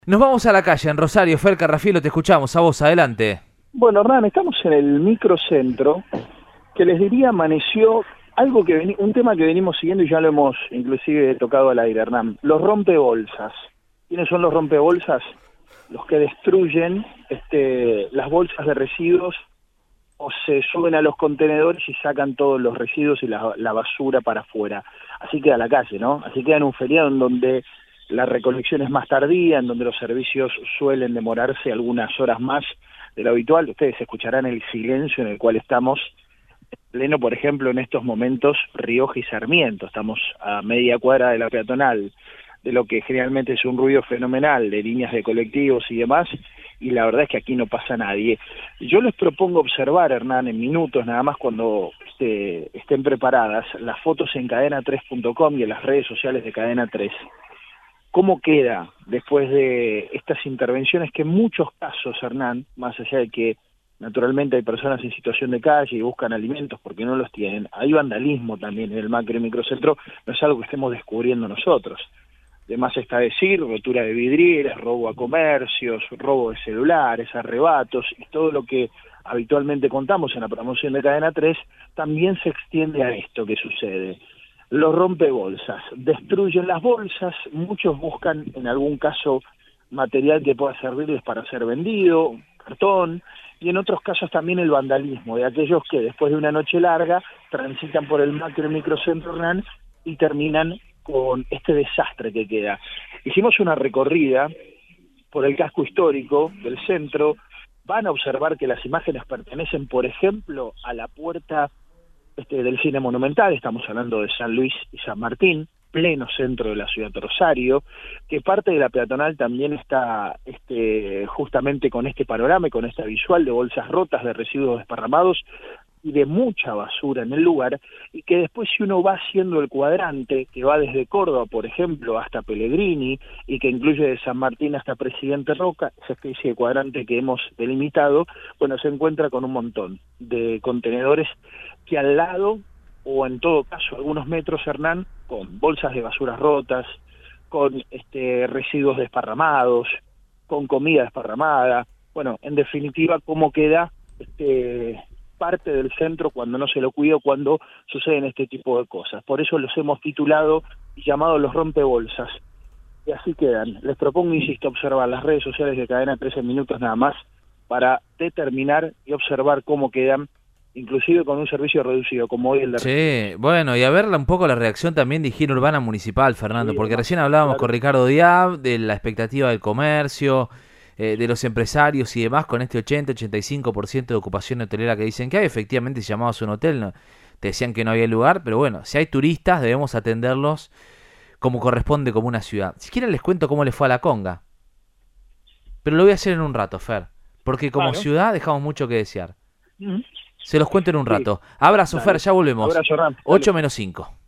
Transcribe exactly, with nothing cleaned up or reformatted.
Nos vamos a la calle, en Rosario. Fer Carrafielo, te escuchamos. A vos, adelante. Bueno, Hernán, estamos en el microcentro, que les diría amaneció algo que veni- un tema que venimos siguiendo y ya lo hemos inclusive tocado al aire, Hernán. Los rompebolsas. ¿Quiénes son los rompebolsas? Los que destruyen este, las bolsas de residuos o se suben a los contenedores y sacan todos los residuos y la, la basura para afuera. Así queda la calle, ¿no? Así queda en un feriado en donde la recolección es más tardía, en donde los servicios suelen demorarse algunas horas más de lo habitual. Ustedes escucharán el silencio en el cual estamos en pleno, por ejemplo, en estos momentos, Rioja y Sarmiento. Estamos a media cuadra de la peatonal, de lo que generalmente es un ruido fenomenal, de líneas de colectivos y demás, y la verdad es que aquí no pasa nadie. Yo les propongo observar, Hernán, en minutos, nada más cuando este, estén preparadas, las fotos en cadena tres punto com y en las redes sociales de Cadena tres. ¿Cómo queda después de estas intervenciones que en muchos casos, Hernán, más allá de que naturalmente hay personas en situación de calle y buscan alimentos porque no los tienen, hay vandalismo también en el macro y microcentro, no es algo que estemos descubriendo nosotros. Además está decir, rotura de vidrieras, robo a comercios, robo de celulares, arrebatos y todo lo que habitualmente contamos en la promoción de Cadena tres, también se extiende a esto que sucede. Los rompebolsas destruyen las bolsas, muchos buscan en algún caso material que pueda servirles para ser vendido, cartón, y en otros casos también el vandalismo de aquellos que después de una noche larga transitan por el macro y microcentro Hernán y terminan con este desastre que queda. Hicimos una recorrida por el casco histórico del centro, van a observar que las imágenes pertenecen, por ejemplo, a la puerta Este, del cine monumental, estamos hablando de San Luis y San Martín, pleno centro de la ciudad de Rosario, que parte de la peatonal también está este, justamente con este panorama y con esta visual de bolsas rotas, de residuos desparramados y de mucha basura en el lugar, y que después si uno va haciendo el cuadrante, que va desde Córdoba, por ejemplo, hasta Pellegrini, y que incluye de San Martín hasta Presidente Roca, esa especie de cuadrante que hemos delimitado, bueno, se encuentra con un montón de contenedores que al lado, o en todo caso algunos metros, Hernán, con bolsas de basuras rotas, con este residuos desparramados, con comida desparramada, bueno, en definitiva, cómo queda este parte del centro cuando no se lo cuida, cuando suceden este tipo de cosas. Por eso los hemos titulado y llamado los rompebolsas. Y así quedan. Les propongo, insisto, observar las redes sociales de Cadena trece minutos nada más para determinar y observar cómo quedan, inclusive con un servicio reducido como hoy el de... Sí, bueno, y a ver un poco la reacción también de higiene urbana municipal, Fernando, Sí, porque no, recién hablábamos claro. con Ricardo Diab de la expectativa del comercio, eh, de los empresarios y demás, con este ochenta ochenta y cinco por ciento de ocupación hotelera que dicen que hay. Efectivamente, si llamabas a un hotel, no, te decían que no había lugar, pero bueno, si hay turistas debemos atenderlos como corresponde, como una ciudad. Si quieren les cuento cómo le fue a la Conga, pero lo voy a hacer en un rato, Fer, porque como Claro. ciudad dejamos mucho que desear. Uh-huh. Se los cuento en un Sí. rato. Abrazo, Dale. Fer, ya volvemos. Abrazo, Ram. Dale. ocho menos cinco.